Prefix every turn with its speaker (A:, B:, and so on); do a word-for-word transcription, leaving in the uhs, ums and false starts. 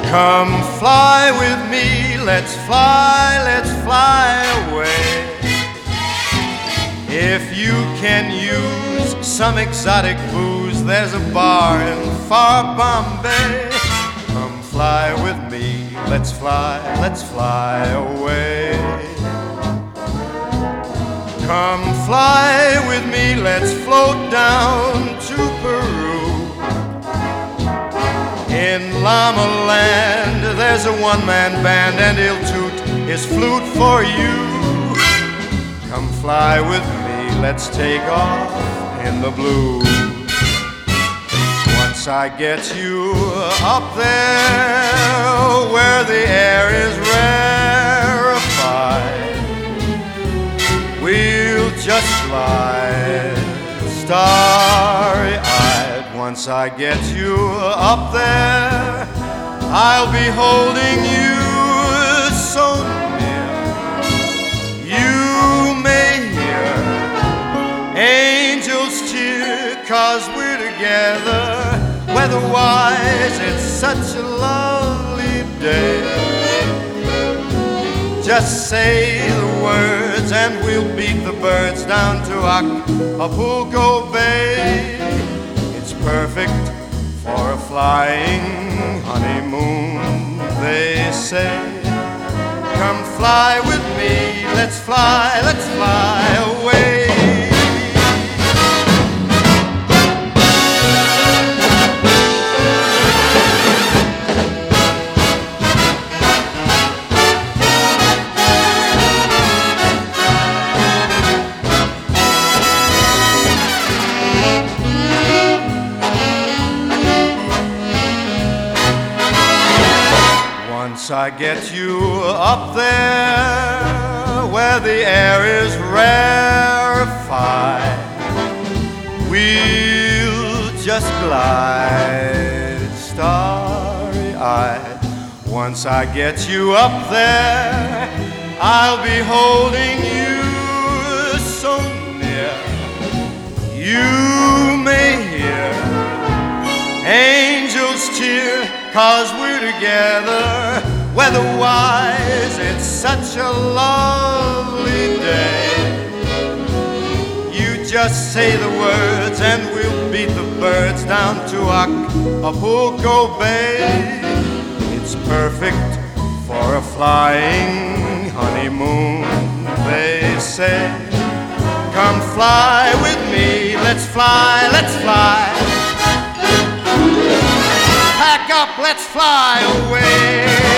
A: Come fly with me, let's fly, let's fly away. If you can use some exotic booze, there's a bar in far Bombay. Come fly with me, let's fly, let's fly away. Come fly with me, let's float down to Peru. In Llama Land, there's a one-man band, and he'll toot his flute for you. Come fly with me, let's take off in the blue. Once I get you up there, where the air is rarefied, we'll just fly starry-eyed. Once I get you up there, I'll be holding you so near. You may hear angels cheer, 'cause we're together. Weather-wise, it's such a lovely day. Just say the words and we'll beat the birds down to Acapulco Bay. It's perfect for a flying honeymoon, they say. Come fly with me, let's fly, let's fly away. Once I get you up there, where the air is rarefied, we'll just glide starry-eyed. Once I get you up there, I'll be holding you so near. You may hear angels cheer, 'cause we're together. Weather-wise, it's such a lovely day. You just say the words and we'll beat the birds down to Acapulco Bay. It's perfect for a flying honeymoon, they say. Come fly with me, let's fly, let's fly. Pack up, let's fly away.